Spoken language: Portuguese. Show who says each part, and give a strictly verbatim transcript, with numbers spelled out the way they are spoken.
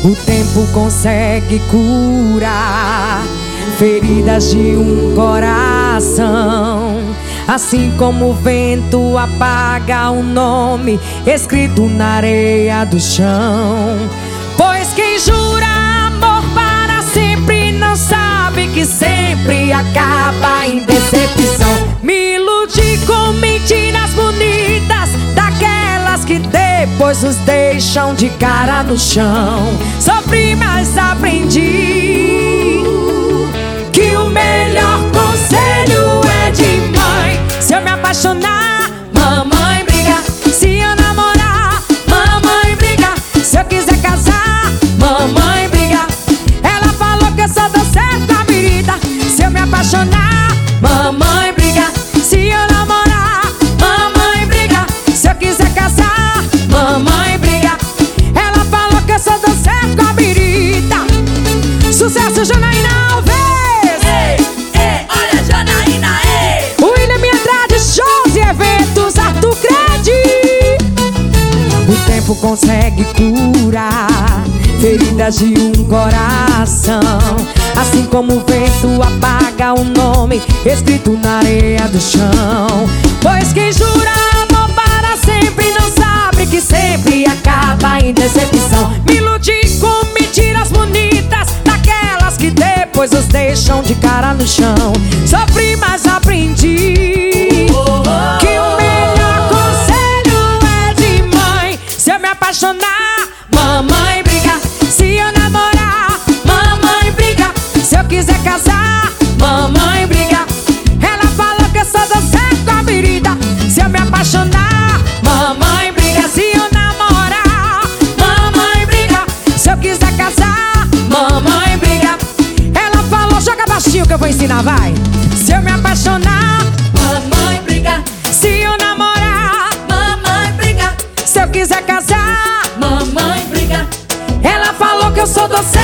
Speaker 1: O tempo consegue curar feridas de um coração, assim como o vento apaga o nome escrito na areia do chão. Pois quem jura amor para sempre não sabe que sempre acaba em decepção. Me iludi com mentiras bonitas, daquelas que depois nos deixam de cara no chão. Sofri, mas aprendi que o melhor conselho é de mãe. Se eu me apaixonar, mamãe briga. Se eu namorar, mamãe briga. Se eu quiser casar, mamãe briga. Ela falou que eu só dou certo a birita. Se eu me apaixonar, mamãe briga. Se eu namorar, mamãe briga. Se eu quiser casar, mamãe briga. Ela falou que eu só dou certo a birita. Sucesso, Janaína Alves! O tempo consegue curar feridas de um coração, assim como o vento apaga o nome escrito na areia do chão. Pois quem jura amor para sempre não sabe que sempre acaba em decepção. Me iludi com mentiras bonitas, daquelas que depois os deixam de cara no chão. Sofri, mas aprendi que o melhor conselho é de mãe. Se eu me apaixonar, mamãe briga. Se eu namorar, mamãe briga. Se eu quiser casar, mamãe briga. Ela falou que eu só dou certo a birita. Se eu me apaixonar, mamãe briga. Se eu namorar, mamãe briga. Se eu quiser casar, mamãe briga. Ela falou, joga baixinho que eu vou ensinar, vai. Se eu me apaixonar, mamãe briga. Se eu namorar, mamãe briga. Se eu quiser casar, mamãe briga. Ela falou que eu sou doce.